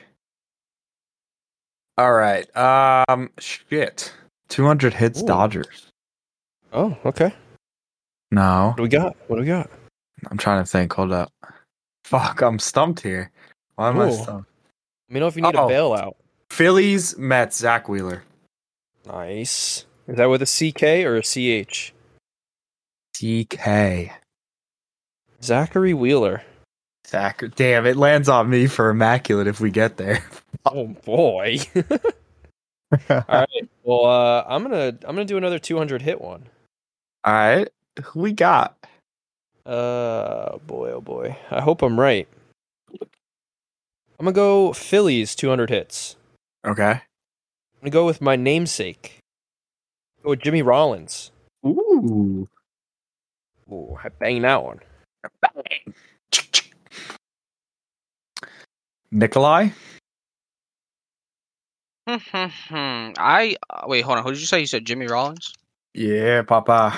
[SPEAKER 1] All right. Um shit. two hundred hits
[SPEAKER 3] Ooh.
[SPEAKER 1] Dodgers.
[SPEAKER 3] Oh, okay.
[SPEAKER 1] No.
[SPEAKER 3] What do we got? What do we got?
[SPEAKER 1] I'm trying to think. Hold up. Fuck, I'm stumped here. Why am I
[SPEAKER 3] Ooh.
[SPEAKER 1] stumped?
[SPEAKER 3] Let me know if you need
[SPEAKER 1] Oh.
[SPEAKER 3] a bailout.
[SPEAKER 1] Phillies, Mets, Zach Wheeler.
[SPEAKER 3] Nice. Is that with a C K or a C H?
[SPEAKER 1] C K.
[SPEAKER 3] Zachary Wheeler.
[SPEAKER 1] Zach. Damn, it lands on me for immaculate if we get there.
[SPEAKER 3] Oh boy. All right. Well, uh, I'm gonna I'm gonna do another two hundred hit one.
[SPEAKER 1] All right. Who we got?
[SPEAKER 3] Uh, boy, oh boy. I hope I'm right. I'm gonna go Phillies two hundred hits.
[SPEAKER 1] Okay.
[SPEAKER 3] I'm gonna go with my namesake. Go with Jimmy Rollins.
[SPEAKER 1] Ooh.
[SPEAKER 3] Ooh, I banged that one.
[SPEAKER 1] Bang. Nikolai?
[SPEAKER 2] I uh, wait. Hold on. Who did you say? You said Jimmy Rollins.
[SPEAKER 1] Yeah, Papa.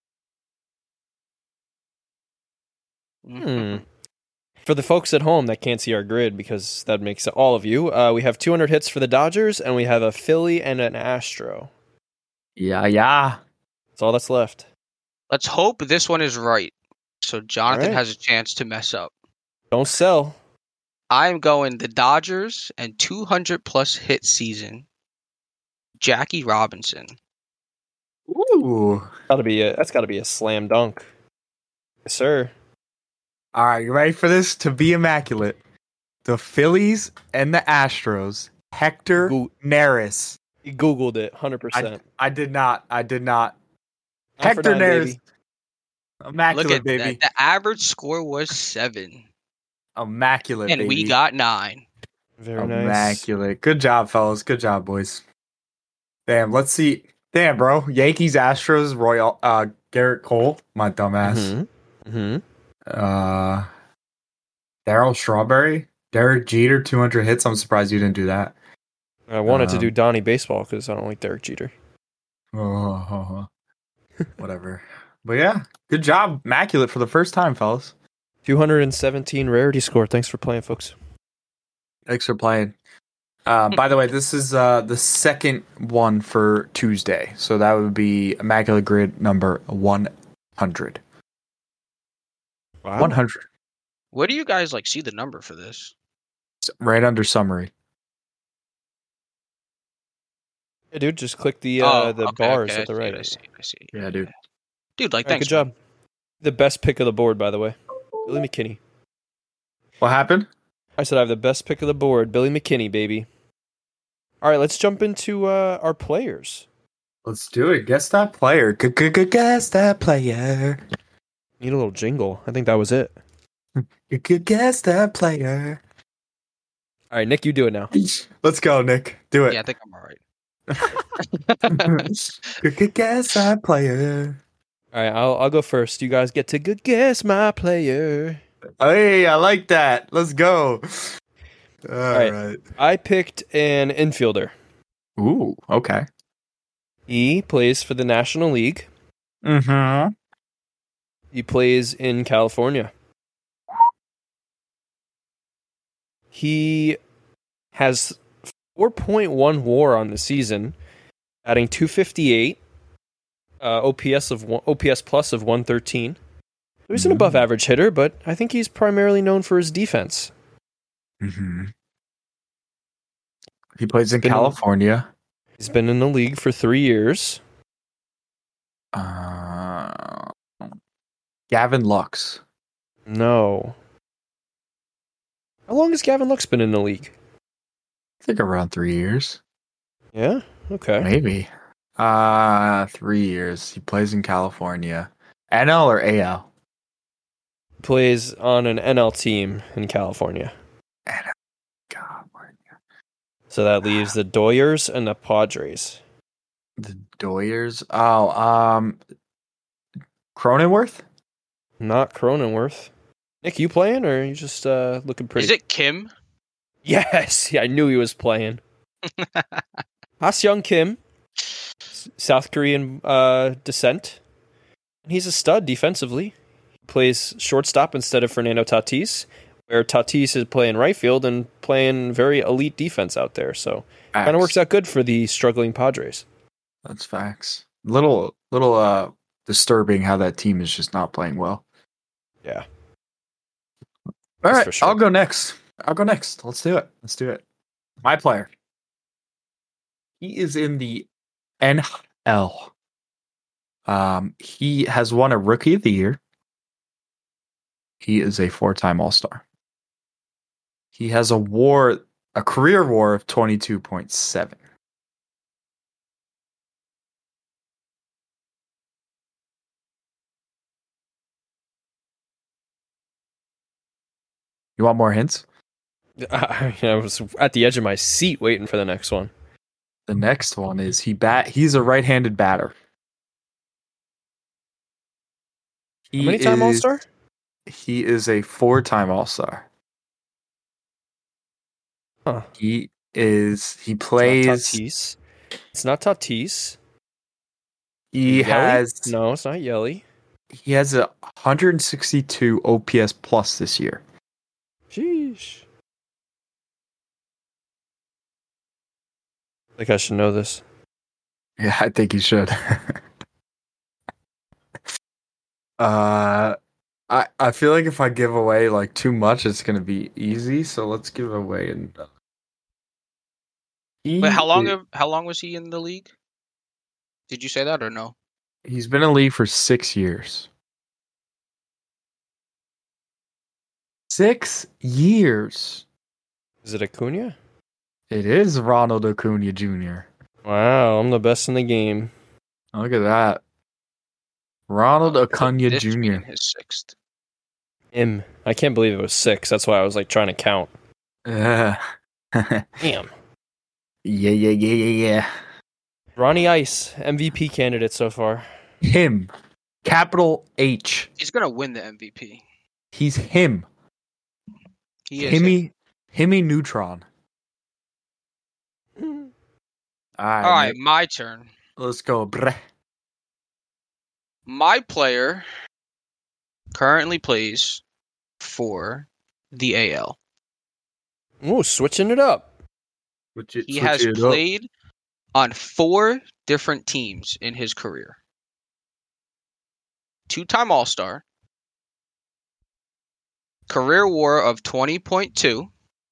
[SPEAKER 3] Hmm. For the folks at home that can't see our grid, because that makes all of you, uh, we have two hundred hits for the Dodgers, and we have a Philly and an Astro.
[SPEAKER 1] Yeah, yeah.
[SPEAKER 3] That's all that's left.
[SPEAKER 2] Let's hope this one is right, so Jonathan
[SPEAKER 3] All right.
[SPEAKER 2] has a chance to mess up.
[SPEAKER 3] Don't sell.
[SPEAKER 2] I'm going the Dodgers and two hundred plus hit season. Jackie Robinson.
[SPEAKER 1] Ooh.
[SPEAKER 3] Gotta be a, that's got to be a slam dunk. Yes, sir.
[SPEAKER 1] All right, you ready for this? To be immaculate. The Phillies and the Astros. Hector
[SPEAKER 3] Goo-
[SPEAKER 1] Neris.
[SPEAKER 3] You Googled it, one hundred
[SPEAKER 1] I,
[SPEAKER 3] percent.
[SPEAKER 1] I did not. I did not.
[SPEAKER 3] Nine for
[SPEAKER 1] Hector
[SPEAKER 3] nine,
[SPEAKER 1] Neris.
[SPEAKER 3] baby.
[SPEAKER 1] Immaculate,
[SPEAKER 2] Look at
[SPEAKER 1] baby.
[SPEAKER 2] that. The average score was seven,
[SPEAKER 1] Immaculate,
[SPEAKER 2] and
[SPEAKER 1] baby.
[SPEAKER 2] we got nine.
[SPEAKER 3] Very nice.
[SPEAKER 1] Immaculate. Good job, fellas. Good job, boys. Damn, let's see. Damn, bro. Yankees, Astros, Royal, uh, Garrett Cole, my dumbass.
[SPEAKER 3] Mm-hmm. Mm-hmm.
[SPEAKER 1] Uh, Daryl Strawberry, Derek Jeter, two hundred hits. I'm surprised you didn't do that.
[SPEAKER 3] I wanted to
[SPEAKER 1] Um,
[SPEAKER 3] do Donnie baseball because I don't like Derek Jeter.
[SPEAKER 1] Oh, whatever. But yeah, good job. Immaculate for the first time, fellas.
[SPEAKER 3] two hundred seventeen rarity score. Thanks for playing, folks.
[SPEAKER 1] Thanks for playing. Uh, by the way, this is uh, the second one for Tuesday. So that would be Immaculate Grid number one hundred.
[SPEAKER 3] Wow.
[SPEAKER 1] one hundred.
[SPEAKER 2] Where do you guys like see the number for this?
[SPEAKER 1] Right under summary.
[SPEAKER 3] Yeah, dude, just click the uh,
[SPEAKER 2] Oh,
[SPEAKER 3] the
[SPEAKER 2] okay,
[SPEAKER 3] bars
[SPEAKER 2] okay,
[SPEAKER 3] at the
[SPEAKER 2] I see it,
[SPEAKER 3] right.
[SPEAKER 2] I see. I see.
[SPEAKER 1] Yeah, dude.
[SPEAKER 2] Dude, like,
[SPEAKER 3] All right,
[SPEAKER 2] thanks.
[SPEAKER 3] good job. The best pick of the board, by the way. Billy McKinney.
[SPEAKER 1] What happened?
[SPEAKER 3] I said I have the best pick of the board. Billy McKinney, baby. All right, let's jump into uh, our players.
[SPEAKER 1] Let's do it. Guess that player. Guess that player.
[SPEAKER 3] Need a little jingle. I think that was it.
[SPEAKER 1] Guess that player.
[SPEAKER 3] All right, Nick, you do it now.
[SPEAKER 1] Let's go, Nick. Do it.
[SPEAKER 2] Yeah, I think I'm all right.
[SPEAKER 1] Good guess, my player.
[SPEAKER 3] All right, I'll I'll go first. You guys get to good guess my player.
[SPEAKER 1] Hey, I like that. Let's go. All
[SPEAKER 3] right.
[SPEAKER 1] right.
[SPEAKER 3] I picked an infielder.
[SPEAKER 1] Ooh, okay.
[SPEAKER 3] He plays for the National League.
[SPEAKER 1] Mm-hmm.
[SPEAKER 3] He plays in California. He has four point one WAR on the season, adding two fifty-eight, uh, O P S of one, O P S plus of one thirteen. He's an above average hitter, but I think he's primarily known for his defense.
[SPEAKER 1] Mm-hmm. He plays in
[SPEAKER 3] Been-
[SPEAKER 1] California.
[SPEAKER 3] He's been in the league for three years.
[SPEAKER 1] Uh, Gavin Lux.
[SPEAKER 3] No. How long has Gavin Lux been in the league?
[SPEAKER 1] I think around three years.
[SPEAKER 3] Yeah? Okay.
[SPEAKER 1] Maybe. Uh, three years. He plays in California. N L or A L?
[SPEAKER 3] Plays on an N L team in California.
[SPEAKER 1] N L. California.
[SPEAKER 3] So that leaves the Doyers and the Padres.
[SPEAKER 1] The Doyers. Oh, um, Cronenworth?
[SPEAKER 3] Not Cronenworth. Nick, you playing or are you just uh, looking pretty?
[SPEAKER 2] Is it Kim?
[SPEAKER 3] Yes, yeah, I knew he was playing. Ha-seong Kim, S- South Korean uh, descent. And he's a stud defensively. He plays shortstop instead of Fernando Tatis, where Tatis is playing right field and playing very elite defense out there. So kind of works out good for the struggling Padres.
[SPEAKER 1] That's facts. Little, little, uh, disturbing how that team is just not playing well.
[SPEAKER 3] Yeah.
[SPEAKER 1] All
[SPEAKER 3] That's
[SPEAKER 1] right,
[SPEAKER 3] for sure.
[SPEAKER 1] I'll go next. I'll go next. Let's do it. Let's do it. My player. He is in the N L. Um, he has won a Rookie of the Year. He is a four-time All-Star. He has a WAR, a career WAR of twenty-two point seven. You want more hints?
[SPEAKER 3] I, I was at the edge of my seat waiting for the next one.
[SPEAKER 1] The next one is he bat. He's a right-handed batter. He
[SPEAKER 3] How many time
[SPEAKER 1] is-
[SPEAKER 3] All-Star?
[SPEAKER 1] He is a four-time All-Star.
[SPEAKER 3] Huh.
[SPEAKER 1] He is. He
[SPEAKER 3] It's not
[SPEAKER 1] plays.
[SPEAKER 3] Tatis. It's not Tatis.
[SPEAKER 1] He
[SPEAKER 3] Yelly?
[SPEAKER 1] has.
[SPEAKER 3] No, it's not Yelly.
[SPEAKER 1] He has a one hundred sixty-two O P S plus this year.
[SPEAKER 3] Sheesh. I think I should know this.
[SPEAKER 1] Yeah, I think he should. uh, I I feel like if I give away like too much, it's gonna be easy. So let's give away and. He
[SPEAKER 2] Wait, how long?
[SPEAKER 1] is-
[SPEAKER 2] Have, how long was he in the league? Did you say that or no?
[SPEAKER 1] He's been in the league for six years. Six years.
[SPEAKER 3] Is it Acuna?
[SPEAKER 1] It is Ronald Acuna Junior
[SPEAKER 3] Wow, I'm the best in the game.
[SPEAKER 1] Look at that. Ronald Acuna
[SPEAKER 2] This being
[SPEAKER 1] Junior
[SPEAKER 2] his sixth.
[SPEAKER 3] Him. I can't believe it was six. That's why I was like trying to count.
[SPEAKER 1] Yeah.
[SPEAKER 3] Damn.
[SPEAKER 1] Yeah, yeah, yeah, yeah, yeah.
[SPEAKER 3] Ronnie Ice, M V P candidate so far.
[SPEAKER 1] Him. Capital H.
[SPEAKER 2] He's gonna win the M V P.
[SPEAKER 1] He's him.
[SPEAKER 2] He is. him.
[SPEAKER 1] Himmy. Himmy Neutron. All right.
[SPEAKER 2] All right,
[SPEAKER 1] Nick,
[SPEAKER 2] my turn.
[SPEAKER 1] let's go. Breh.
[SPEAKER 2] My player currently plays for the A L.
[SPEAKER 3] Ooh, switching it up.
[SPEAKER 1] Switch it-
[SPEAKER 2] He
[SPEAKER 1] switch
[SPEAKER 2] has
[SPEAKER 1] it up.
[SPEAKER 2] played on four different teams in his career. Two-time All-Star. Career WAR of twenty point two.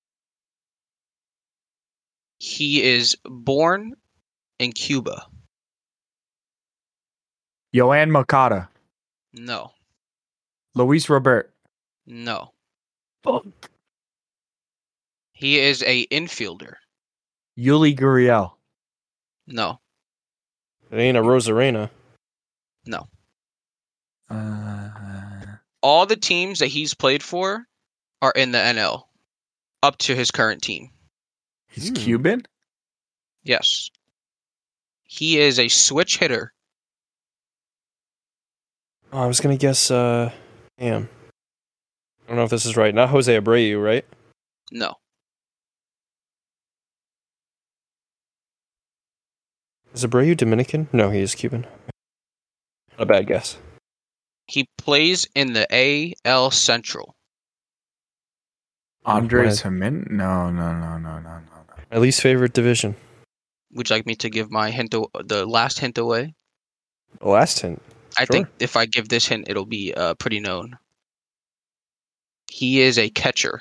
[SPEAKER 2] He is born in Cuba.
[SPEAKER 1] Yoann Makata.
[SPEAKER 2] No.
[SPEAKER 1] Luis Robert.
[SPEAKER 2] No.
[SPEAKER 1] Fuck.
[SPEAKER 2] He is a infielder.
[SPEAKER 1] Yuli Gurriel.
[SPEAKER 2] No.
[SPEAKER 3] It ain't a Rosarena.
[SPEAKER 2] No.
[SPEAKER 1] Uh,
[SPEAKER 2] All the teams that he's played for are in the N L, up to his current team.
[SPEAKER 1] He's
[SPEAKER 3] Hmm.
[SPEAKER 1] Cuban?
[SPEAKER 2] Yes. He is a switch hitter.
[SPEAKER 3] Oh, I was gonna guess. Uh, damn. I don't know if this is right. Not Jose Abreu, right?
[SPEAKER 2] No.
[SPEAKER 3] Is Abreu Dominican? No, he is Cuban. Not a bad guess.
[SPEAKER 2] He plays in the A L Central.
[SPEAKER 1] Andres
[SPEAKER 3] Right.
[SPEAKER 1] Gimenez? No, no, no, no, no, no, no.
[SPEAKER 3] My least favorite division.
[SPEAKER 2] Would you like me to give my hint, aw- the last hint away?
[SPEAKER 3] The last hint.
[SPEAKER 2] I
[SPEAKER 3] Sure.
[SPEAKER 2] think if I give this hint, it'll be uh, pretty known. He is a catcher.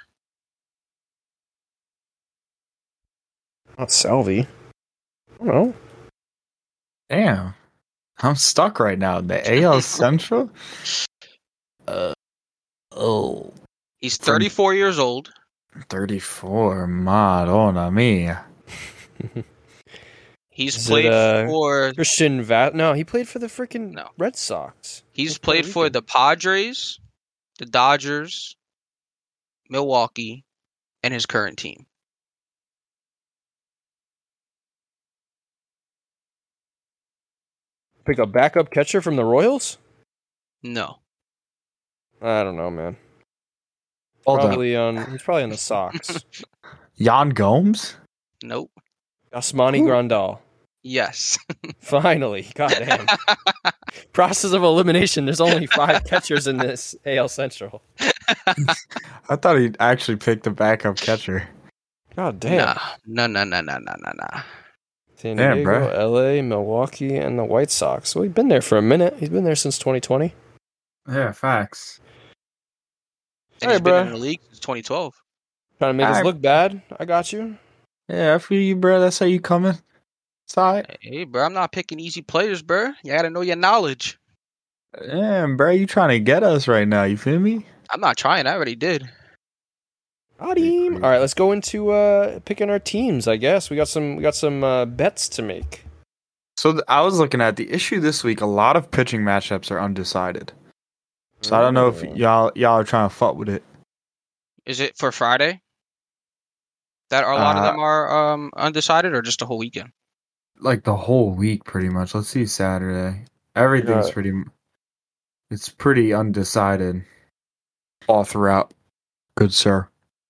[SPEAKER 3] Not Salvi. I don't know.
[SPEAKER 1] Damn. I'm stuck right now. The A L Central? Uh, oh.
[SPEAKER 2] He's
[SPEAKER 1] From-
[SPEAKER 2] thirty-four years old.
[SPEAKER 1] thirty-four. Madonna mia.
[SPEAKER 2] He's
[SPEAKER 3] Is it,
[SPEAKER 2] played
[SPEAKER 3] uh,
[SPEAKER 2] for
[SPEAKER 3] Christian Vat. No, he played for the freaking
[SPEAKER 2] No.
[SPEAKER 3] Red Sox.
[SPEAKER 2] he's
[SPEAKER 3] He's Puerto
[SPEAKER 2] played for
[SPEAKER 3] Rican.
[SPEAKER 2] the Padres, the Dodgers, Milwaukee, and his current team.
[SPEAKER 3] Pick a backup catcher from the Royals?
[SPEAKER 2] No.
[SPEAKER 3] I don't know, man.
[SPEAKER 1] Hold up.
[SPEAKER 3] Probably on. He's probably on the Sox.
[SPEAKER 1] Jan Gomes?
[SPEAKER 2] Nope.
[SPEAKER 3] Yasmani
[SPEAKER 1] Who?
[SPEAKER 3] Grandal.
[SPEAKER 2] Yes.
[SPEAKER 3] Finally, goddamn. Process of elimination. There's only five catchers in this A L Central.
[SPEAKER 1] I thought he actually picked a backup catcher.
[SPEAKER 3] God damn.
[SPEAKER 2] Nah. No, no, no, no, no, no, no.
[SPEAKER 3] San
[SPEAKER 1] Damn,
[SPEAKER 3] Diego,
[SPEAKER 1] bro.
[SPEAKER 3] L A, Milwaukee, and the White Sox. Well, he's been there for a minute. He's been there since twenty twenty.
[SPEAKER 1] Yeah, facts.
[SPEAKER 2] And
[SPEAKER 3] All
[SPEAKER 2] he's
[SPEAKER 3] right,
[SPEAKER 2] been
[SPEAKER 3] bro.
[SPEAKER 2] in the league since twenty twelve.
[SPEAKER 3] Trying to make us
[SPEAKER 1] Alright.
[SPEAKER 3] look bad. I got you.
[SPEAKER 1] Yeah, I feel you, bro. That's how you coming. It's all right.
[SPEAKER 2] Hey, bro, I'm not picking easy players, bro. You gotta know your knowledge.
[SPEAKER 1] Damn, bro, you trying to get us right now. You feel me?
[SPEAKER 2] I'm not trying. I already did.
[SPEAKER 3] Got him. All right, let's go into uh, picking our teams. I guess we got some we got some uh, bets to make.
[SPEAKER 1] So th- I was looking at the issue this week. A lot of pitching matchups are undecided. So I don't know if
[SPEAKER 3] Oh.
[SPEAKER 1] y'all y'all are trying to fuck with it.
[SPEAKER 2] Is it for Friday? That are a lot of
[SPEAKER 1] Uh,
[SPEAKER 2] them are um undecided, or just the whole weekend?
[SPEAKER 1] Like the whole week, pretty much. Let's see Saturday. Everything's
[SPEAKER 3] Yeah.
[SPEAKER 1] pretty. m- It's pretty undecided all throughout. Good sir.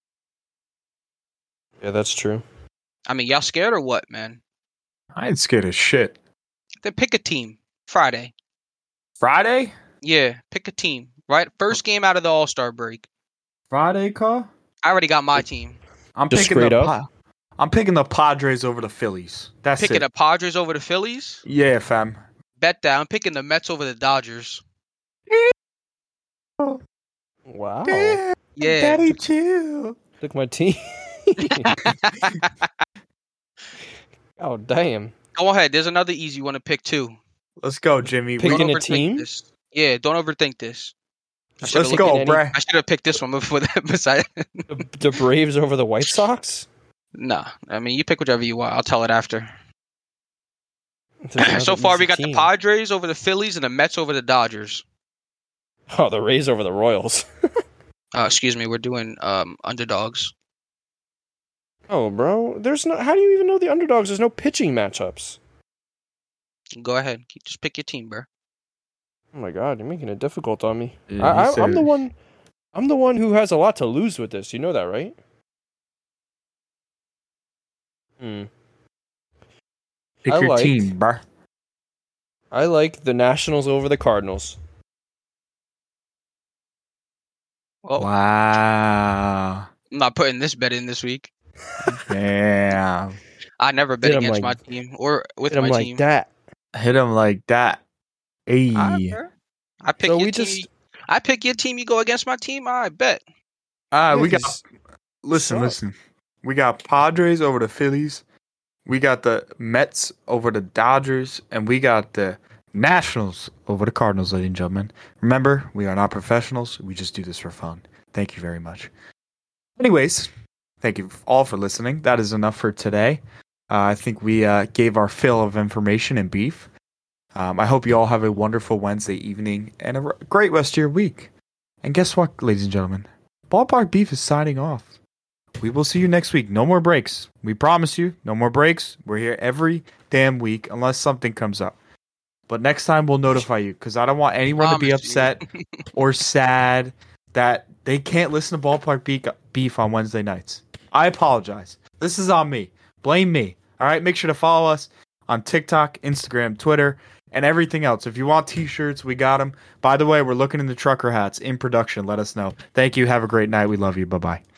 [SPEAKER 3] Yeah, that's true.
[SPEAKER 2] I mean, y'all scared or what, man?
[SPEAKER 1] I ain't scared of shit.
[SPEAKER 2] Then pick a team. Friday.
[SPEAKER 1] Friday.
[SPEAKER 2] Yeah, pick a team. Right, first game out of the All Star break.
[SPEAKER 1] Friday, call.
[SPEAKER 2] I already got my team.
[SPEAKER 1] I'm
[SPEAKER 3] Just
[SPEAKER 1] picking the
[SPEAKER 3] straight up?
[SPEAKER 1] Pa- I'm picking the Padres over the Phillies. That's
[SPEAKER 2] Picking
[SPEAKER 1] it.
[SPEAKER 2] the Padres over the Phillies.
[SPEAKER 1] Yeah, fam.
[SPEAKER 2] Bet that. I'm picking the Mets over the Dodgers.
[SPEAKER 3] Wow.
[SPEAKER 1] Damn,
[SPEAKER 2] Yeah.
[SPEAKER 1] Daddy, chill.
[SPEAKER 3] Took my team. Oh damn.
[SPEAKER 2] Go ahead. There's another easy one to pick too.
[SPEAKER 1] Let's go, Jimmy.
[SPEAKER 3] Pick-
[SPEAKER 1] We-
[SPEAKER 3] Picking a
[SPEAKER 2] overthink
[SPEAKER 3] team?
[SPEAKER 2] This. Yeah, don't overthink this. I
[SPEAKER 1] Let's
[SPEAKER 2] should've looked
[SPEAKER 1] go,
[SPEAKER 3] at any-
[SPEAKER 1] bruh.
[SPEAKER 2] I should have picked this one before that. Beside,
[SPEAKER 3] The, the Braves over the White Sox.
[SPEAKER 2] nah. I mean, you pick whichever you want. I'll tell it after.
[SPEAKER 3] There's another
[SPEAKER 2] So far, we
[SPEAKER 3] easy
[SPEAKER 2] got the
[SPEAKER 3] team.
[SPEAKER 2] Padres over the Phillies and the Mets over the Dodgers.
[SPEAKER 3] Oh, the Rays over the Royals.
[SPEAKER 2] Uh, excuse me, we're doing um underdogs.
[SPEAKER 3] Oh, bro. There's no. How do you even know the underdogs? There's no pitching matchups.
[SPEAKER 2] Go ahead, just pick your team, bro.
[SPEAKER 3] Oh my god, you're making it difficult on me.
[SPEAKER 1] Yeah,
[SPEAKER 3] I,
[SPEAKER 1] he
[SPEAKER 3] I, I'm the
[SPEAKER 1] said-
[SPEAKER 3] one. I'm the one who has a lot to lose with this. You know that, right? Hmm.
[SPEAKER 1] Pick
[SPEAKER 3] I
[SPEAKER 1] your
[SPEAKER 3] like-
[SPEAKER 1] team, bruh.
[SPEAKER 3] I like the Nationals over the Cardinals.
[SPEAKER 2] Well,
[SPEAKER 1] Wow.
[SPEAKER 2] I'm not putting this bet in this week.
[SPEAKER 1] Damn.
[SPEAKER 2] I never bet
[SPEAKER 3] Hit 'em
[SPEAKER 2] against
[SPEAKER 3] like-
[SPEAKER 2] my team or with
[SPEAKER 3] Hit 'em
[SPEAKER 2] my
[SPEAKER 3] like
[SPEAKER 2] team.
[SPEAKER 3] that.
[SPEAKER 1] Hit him like that. Hey.
[SPEAKER 2] Alright, bro. I pick
[SPEAKER 3] So
[SPEAKER 2] your
[SPEAKER 3] we
[SPEAKER 2] team.
[SPEAKER 3] just-
[SPEAKER 2] I pick your team. You go against my team. I bet.
[SPEAKER 1] Ah,
[SPEAKER 3] Yeah,
[SPEAKER 1] we got
[SPEAKER 3] 'cause-
[SPEAKER 1] listen,
[SPEAKER 3] suck.
[SPEAKER 1] listen. We got Padres over the Phillies. We got the Mets over the Dodgers, and we got the Nationals over the Cardinals, ladies and gentlemen. Remember, we are not professionals. We just do this for fun. Thank you very much. Anyways, thank you all for listening. That is enough for today. Uh, I think we uh, gave our fill of information and beef. Um, I hope you all have a wonderful Wednesday evening and a r- great rest of your week. And guess what, ladies and gentlemen? Ballpark Beef is signing off. we will see you next week. No more breaks. We promise you, no more breaks. We're here every damn week unless something comes up. But next time we'll notify you because I don't want anyone to be upset or sad that they can't listen to Ballpark Beef on Wednesday nights. I apologize. This is on me. Blame me. All right, make sure to follow us on TikTok, Instagram, Twitter, and everything else. If you want t-shirts, we got them. By the way, we're looking into trucker hats in production. Let us know. Thank you. Have a great night. We love you. Bye-bye.